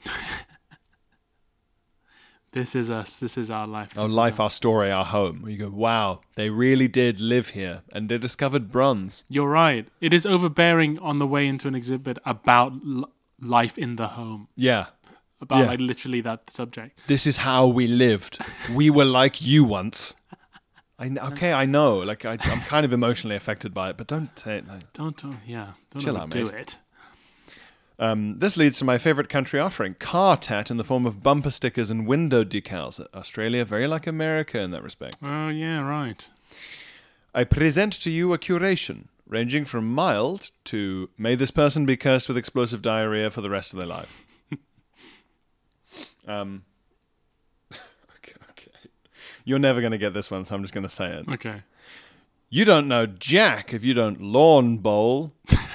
This is us. This is our life. Our This is life, our story, our home. Where you go, wow, they really did live here and they discovered bronze. You're right. It is overbearing on the way into an exhibit about l- life in the home. Yeah. About Yeah. like literally that subject. This is how we lived. We were like you once. I kn- okay, I know. Like I, I'm kind of emotionally affected by it, but don't say it. Like, Don't, don't yeah. Don't Chill out, do mate. it. Um, this leads to my favourite country offering, car tat in the form of bumper stickers and window decals. Australia, very like America in that respect. Oh yeah, right. I present to you a curation, ranging from mild to may this person be cursed with explosive diarrhea for the rest of their life. um, okay, okay. You're never going to get this one, so I'm just going to say it. Okay. You don't know Jack if you don't lawn bowl.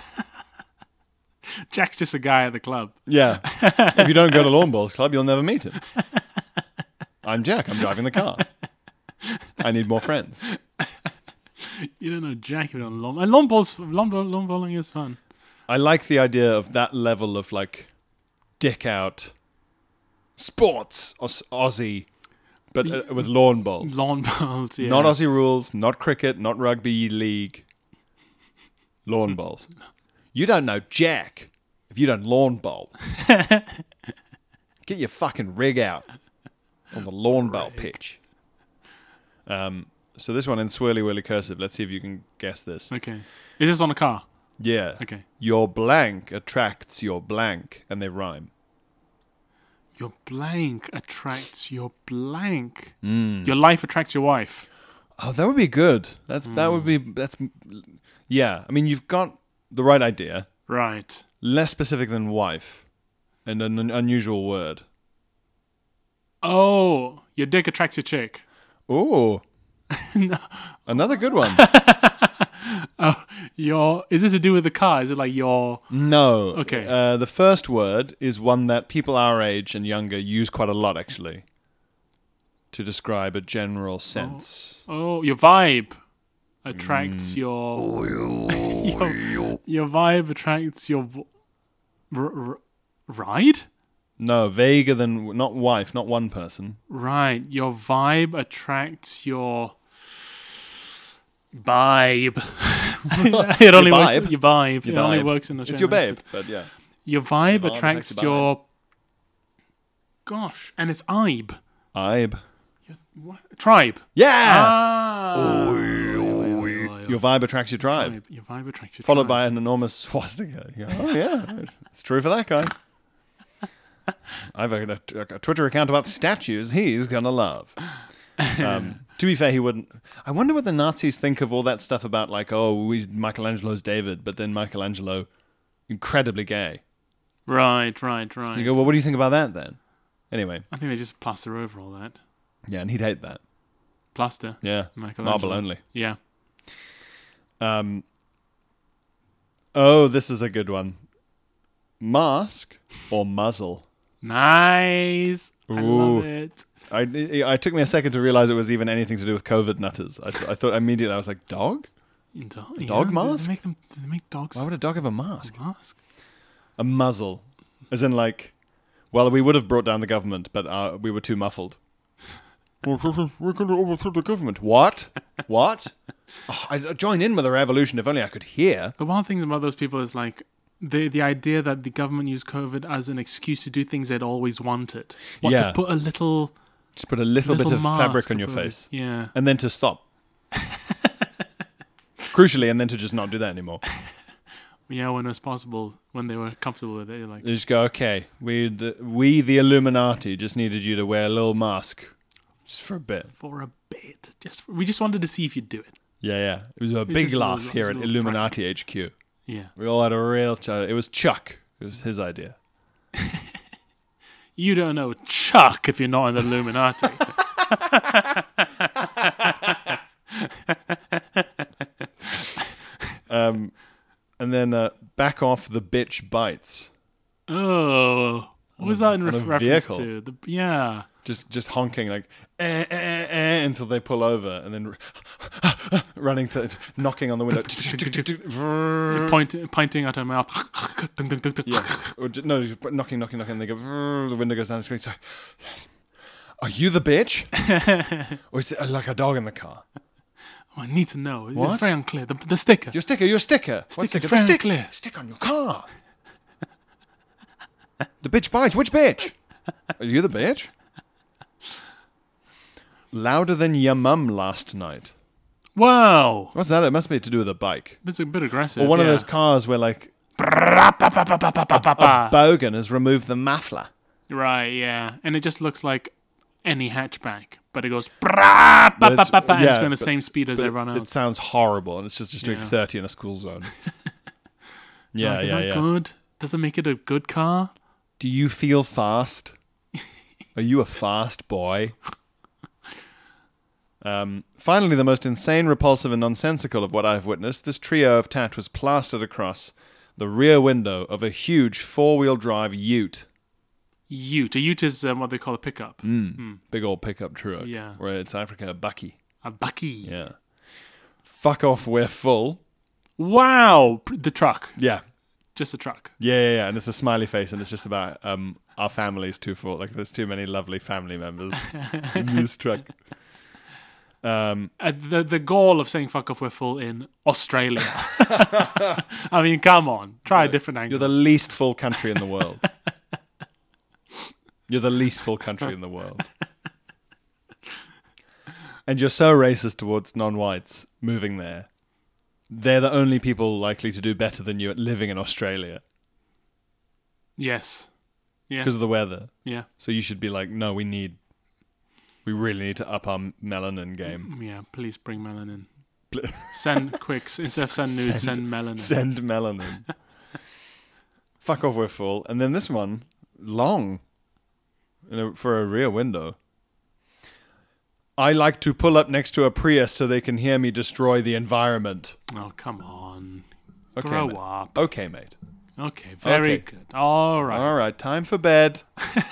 Jack's just a guy at the club. Yeah. If you don't go to Lawn Bowls Club, you'll never meet him. I'm Jack. I'm driving the car. I need more friends. You don't know jack about long. And long balls, long, ball, long bowling is fun. I like the idea of that level of like dick out sports Aus- Aussie, but uh, with lawn bowls. Lawn bowls, yeah. Not Aussie rules, not cricket, not rugby league. Lawn bowls. You don't know jack if you don't lawn bowl. Get your fucking rig out on the lawn bowl pitch. Um. So this one in swirly whirly cursive. Let's see if you can guess this. Okay. Is this on a car? Yeah. Okay. Your blank attracts your blank, and they rhyme. Your blank attracts your blank. Mm. Your life attracts your wife. Oh, that would be good. That's that would be that's yeah. I mean, you've got the right idea. Right. Less specific than wife, and an, an unusual word. Oh, your dick attracts your chick. Oh, No. another good one. Oh, your is it to do with the car? Is it like your? No. Okay. Uh, the first word is one that people our age and younger use quite a lot, actually, to describe a general sense. Oh, your vibe attracts your, your. Your vibe attracts your. v- R- r- ride. No, vaguer than not wife, not one person. Right. Your vibe attracts your. Vibe. It only Your works. vibe? Your vibe. Your it only vibe. works in It's Australian your babe, accent. but yeah. Your vibe vibe attracts attracts your your. Gosh, and it's ibe. Ibe. What? Tribe. Yeah. Ah. Your vibe attracts your tribe. Tribe. Your vibe attracts your Followed tribe. by an enormous swastika. You go, oh yeah, it's true for that guy. I've a, a, a Twitter account about statues he's gonna love. Um, to be fair, he wouldn't. I wonder what the Nazis think of all that stuff about like, oh, we Michelangelo's David, but then Michelangelo, incredibly gay. Right, right, right. So you go, well, what do you think about that then? Anyway, I think they just plaster over all that. yeah, and he'd hate that. Plaster. Yeah, Michelangelo. marble only. Yeah. Um. Oh, this is a good one. Mask or muzzle? Nice. I love Ooh. it. I, it, it took me a second to realize it was even anything to do with COVID nutters. I, th- I thought immediately, I was like, dog? In do- dog yeah, mask? They make them. They make dogs. Why would a dog have a mask? mask? A muzzle. As in, like, well, we would have brought down the government, but uh, we were too muffled. We're going to overthrow the government. What? What? Oh, I'd join in with the revolution if only I could hear. The one thing about those people is like the the idea that the government used COVID as an excuse to do things they'd always wanted. What, Yeah. to put a little Just put a little, little bit of mask fabric on your above it. face. Yeah. And then to stop. Crucially, and then to just not do that anymore. Yeah, when it was possible, when they were comfortable with it, you're like, They just go, okay, we the, we the Illuminati just needed you to wear a little mask just for a bit. for a bit, just we just wanted to see if you'd do it. Yeah, yeah. It was a big just a laugh little- here it at was a little Illuminati H Q. Yeah, We all had a real ch- It was Chuck. It was his idea. you don't know Chuck if you're not in the Illuminati. Um, and then uh, back off the bitch bites. Oh, what was that in on a ref- reference vehicle. to? The, yeah, Just just honking like eh, eh, eh, eh, until they pull over and then running to knocking on the window. Point, pointing at her mouth. Yeah. Or ju- no, just knocking, knocking, knocking. They go. The window goes down the screen. So, are you the bitch, or is it like a dog in the car? Oh, I need to know. It's What? very unclear. The, the sticker. Your sticker. Your sticker. What Sticker's sticker? The very stick. clear. Stick on your car. The bitch bites. Which bitch? Are you the bitch? Louder than your mum last night. Wow, What's that? It must be to do with a bike. it's a bit aggressive. Or one of yeah. those cars where like a bogan has removed the muffler. Right, yeah, and it just looks like any hatchback, but it goes. But and it's- it's going yeah, the but- same speed as But everyone it, it else. sounds horrible, and it's just, just doing Yeah. thirty in a school zone. yeah, Like, is yeah, that yeah. good? Does it make it a good car? Do you feel fast? Are you a fast boy? Um, finally, the most insane, repulsive, and nonsensical of what I've witnessed, this trio of tat was plastered across the rear window of a huge four-wheel drive ute. Ute. A ute is um, what they call a pickup. Big old pickup truck. Yeah. Or in South Africa, a bucky. A bucky. Yeah. Fuck off, we're full. Wow, the truck, Yeah. just a truck. Yeah, yeah, yeah. And it's a smiley face, and it's just about um, our family's too full. Like, there's too many lovely family members in this truck. Um, Uh, the the goal of saying "fuck off, we're full" in Australia. I mean, come on, try a different angle. you're the least full country in the world. You're the least full country in the world. And you're so racist towards non-whites moving there. They're the only people likely to do better than you at living in Australia Yes, yeah, because of the weather. yeah, So you should be like, no, we need, we really need to up our melanin game. yeah. Please bring melanin. Send quick instead of send nudes, send, melanin. Send melanin. Fuck off, we're full. And then this one, long, you know, for a rear window. I like to pull up next to a Prius so they can hear me destroy the environment. Oh, come on, Okay, grow mate. up. Okay, mate. Okay, very Okay. good. All right. All right, time for bed.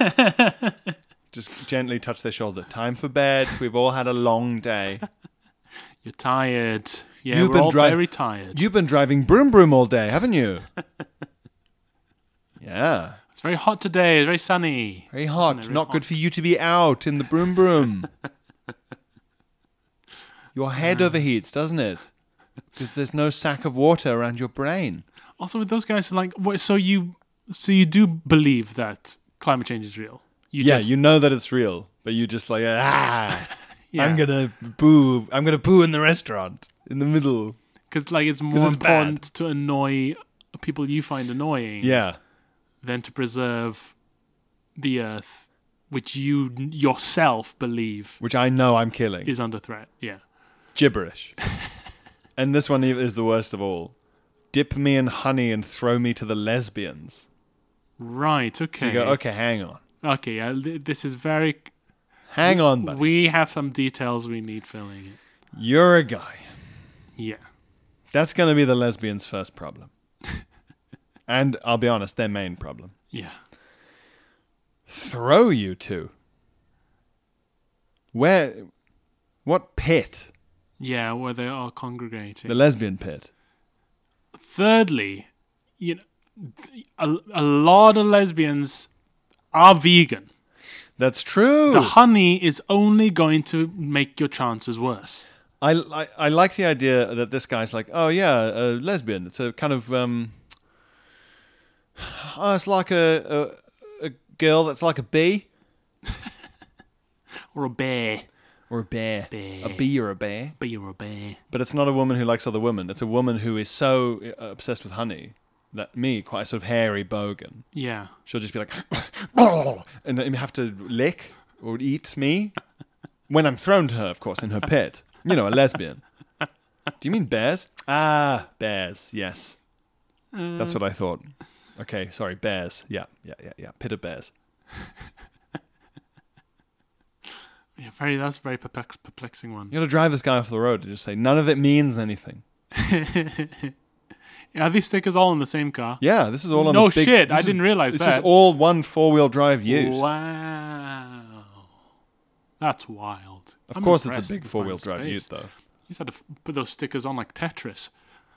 Just gently touch their shoulder. Time for bed. We've all had a long day. You're tired. Yeah, You've we're been all dri- very tired. You've been driving broom broom all day, haven't you? Yeah. It's very hot today. It's very sunny. Very hot. Very Not good hot. for you to be out in the broom broom. Your head overheats, doesn't it? Because there's no sack of water around your brain. Also, with those guys, like, what, so you, so you do believe that climate change is real? You yeah, just, you know that it's real, but you just like, ah, Yeah. I'm gonna boo. I'm gonna boo in the restaurant in the middle. because like it's more it's important bad. to annoy people you find annoying, Yeah. than to preserve the earth, which you yourself believe Which I know I'm killing. is under threat. Yeah. Gibberish. And this one is the worst of all. Dip me in honey and throw me to the lesbians. Right. Okay. So you go, okay, hang on. Okay. Yeah. th- This is very. Hang on, buddy. We have some details we need filling in. You're a guy. Yeah. That's going to be the lesbians' first problem. And I'll be honest, their main problem. Yeah. Throw you two. Where? What pit? Yeah. Where they are congregating. The lesbian pit. Thirdly, you know, th- a, a lot of lesbians are vegan. That's true. The honey is only going to make your chances worse. I, I, I like the idea that this guy's like, oh yeah, a lesbian. It's a kind of um, oh, it's like a, a a girl that's like a bee Or a bear. or a bear. Bear. A bee or a bear. Bee or a bear. But it's not a woman who likes other women. It's a woman who is so uh, obsessed with honey that me, quite a sort of hairy bogan, Yeah. she'll just be like, and then have to lick or eat me when I'm thrown to her, of course, in her pit. You know, a lesbian. Do you mean bears? Ah, bears. Yes, that's what I thought. Okay, sorry, bears. Yeah, yeah, yeah, yeah. Pit of bears. Yeah, very. That's a very perplex- perplexing one. You got to drive this guy off the road and just say none of it means anything. Are these stickers all in the same car? Yeah, this is all on No the big, shit, this I is- didn't realize this that. is all one four-wheel drive ute. Wow. That's wild. Of I'm course, it's impressed a big with four-wheel Final drive ute, Space. though. You just had to f- put those stickers on like Tetris.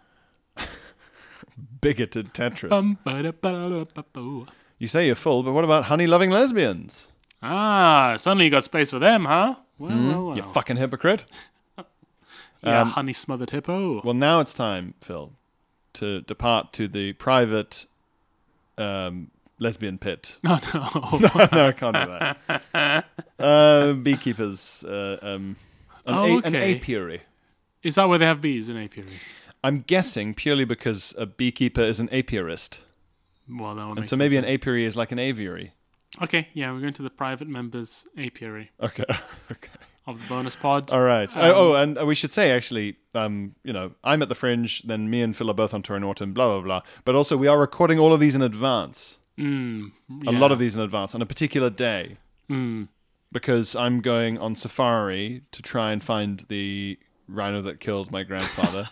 Bigoted Tetris. Bum, ba-da-ba-da-ba-bo. You say you're full, but what about honey-loving lesbians? Ah, suddenly you got space for them, huh? Well, well, well. You fucking hypocrite. Yeah, um, honey smothered hippo. Well, now it's time, Phil, to depart to the private um, lesbian pit. No, no. No, I can't do that. Uh, beekeepers. Uh, um, an, Oh, a- okay. an apiary. Is that where they have bees in apiary? I'm guessing purely because a beekeeper is an apiarist. Well, that would And make so maybe an sense. apiary is like an aviary. Okay, yeah, we're going to the private members apiary Okay. okay. of the bonus pod. All right. Um, oh, oh, and we should say actually, um, you know, I'm at the Fringe, then me and Phil are both on tour in autumn, blah, blah, blah. But also we are recording all of these in advance. Mm, A yeah. lot of these in advance on a particular day. Mm. Because I'm going on safari to try and find the rhino that killed my grandfather.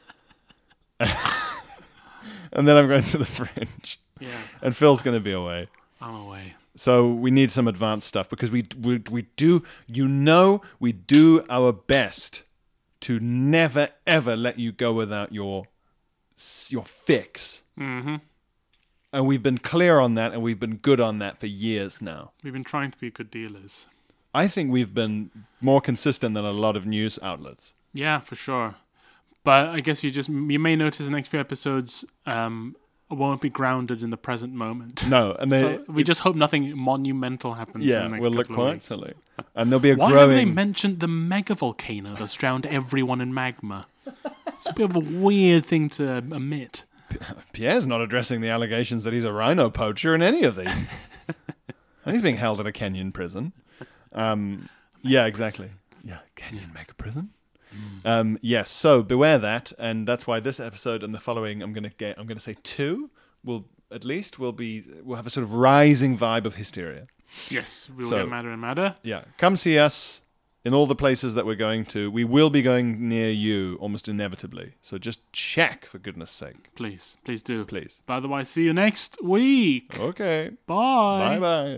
And then I'm going to the Fringe. Yeah, And Phil's going to be away. I'm away. So we need some advanced stuff because we, we we do, you know, we do our best to never ever let you go without your your fix. Mm-hmm. And we've been clear on that, and we've been good on that for years now. We've been trying to be good dealers. I think we've been more consistent than a lot of news outlets. Yeah, for sure. But I guess you just you may notice the next few episodes um, won't be grounded in the present moment. No, and they, so we it, just hope nothing monumental happens. Yeah, in the next we'll look couple of quite weeks. silly, and there'll be a Why growing. Why haven't they mentioned the mega volcano that's drowned everyone in magma? It's a bit of a weird thing to omit. Pierre's not addressing the allegations that he's a rhino poacher in any of these, and he's being held at a Kenyan prison. Um, yeah, exactly. Yeah, Kenyan mega prison. Mm. Um, yes, so beware that, and that's why this episode and the following, I'm gonna get, I'm gonna say two, will at least will be, will have a sort of rising vibe of hysteria. Yes, we will so, get madder and madder. Yeah, come see us in all the places that we're going to. We will be going near you almost inevitably, so just check for goodness sake. Please, please do. Please. But otherwise, see you next week. Okay. Bye. Bye bye.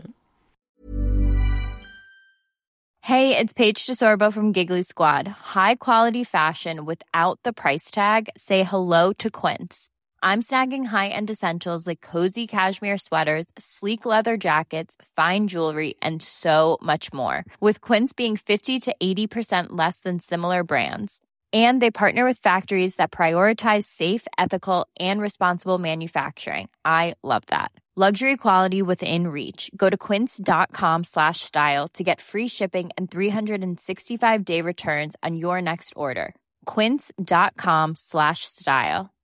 Hey, it's Paige DeSorbo from Giggly Squad. High quality fashion without the price tag. Say hello to Quince. I'm snagging high-end essentials like cozy cashmere sweaters, sleek leather jackets, fine jewelry, and so much more. With Quince being fifty to eighty percent less than similar brands. And they partner with factories that prioritize safe, ethical, and responsible manufacturing. I love that. Luxury quality within reach. Go to quince.com slash style to get free shipping and three sixty-five day returns on your next order. Quince.com slash style.